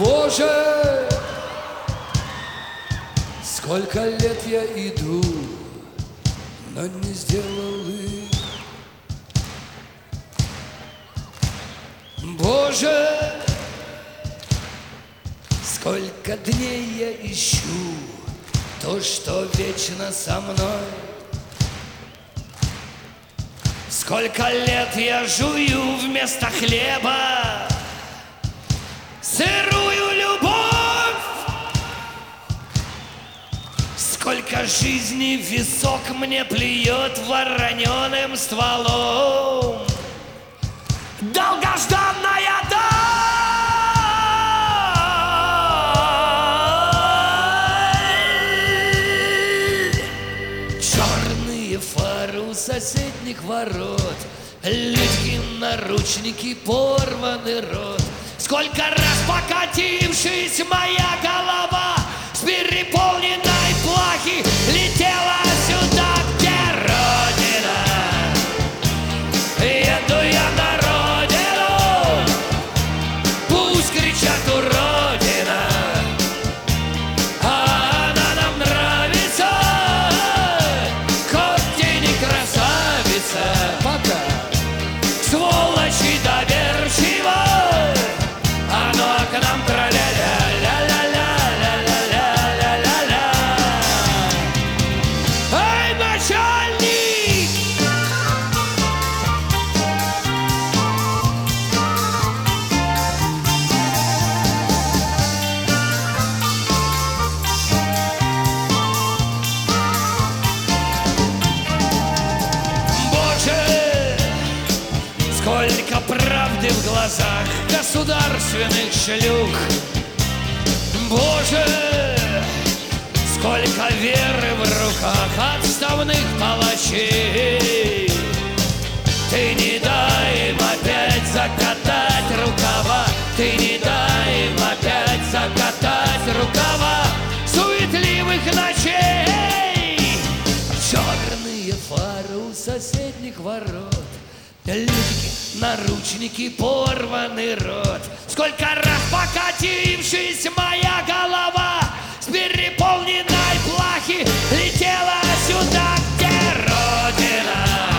Боже, сколько лет я иду, но не сделал их. Боже, сколько дней я ищу то, что вечно со мной. Сколько лет я жую вместо хлеба сырую любовь. Сколько жизни в висок мне плюет вороненым стволом. Долгожданная даль. Черные фары у соседних ворот, людьки, наручники, порванный рот. Сколько раз покатившись моя голова с переполненной плахи летела сюда, где Родина. Еду я на родину, пусть кричат уродина, а она нам нравится, хоть и не красавица. Пока. Сволочи доверчиво, оно к нам траля-ля, ля-ля-ля-ля-ля-ля-ля-ля-ля. Эй, начальник! Боже, сколько правды в глазах государственных шлюх. Боже, сколько веры в руках отставных палачей. Ты не дай им опять закатать рукава, ты не дай им опять закатать рукава суетливых ночей. Черные фары у соседних ворот, людки, наручники, порванный рот. Сколько раз покатившись моя голова с переполненной плахи летела сюда, где Родина.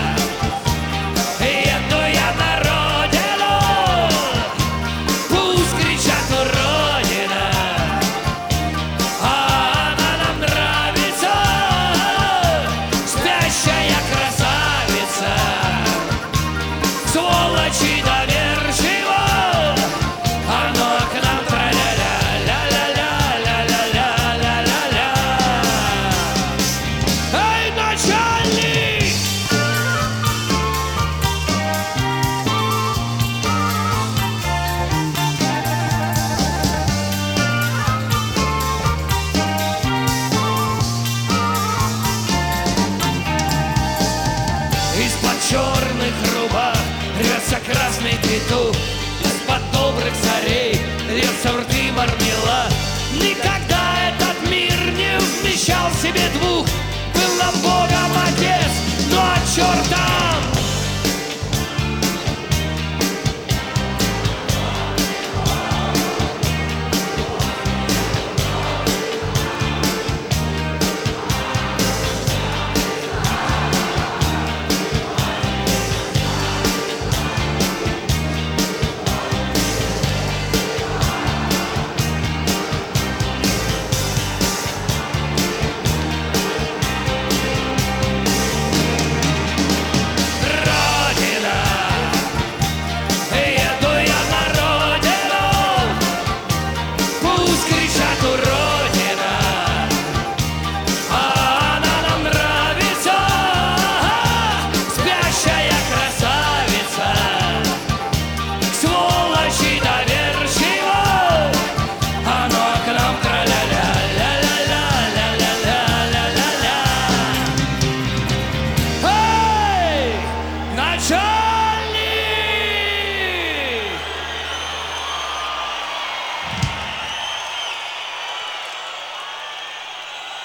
Еду я на родину, пусть кричат уродина, а она нам нравится, спящая красавица. Сволочи доверчиво, оно к нам траля-ля, ля-ля-ля-ля-ля-ля-ля-ля-ля. Эй, начальник! Из-под черных рубах рвется красный петух, из-под добрых царей льется в рты мармелад. Никогда этот мир не вмещал в себе двух. Был нам Богом отец, но от черта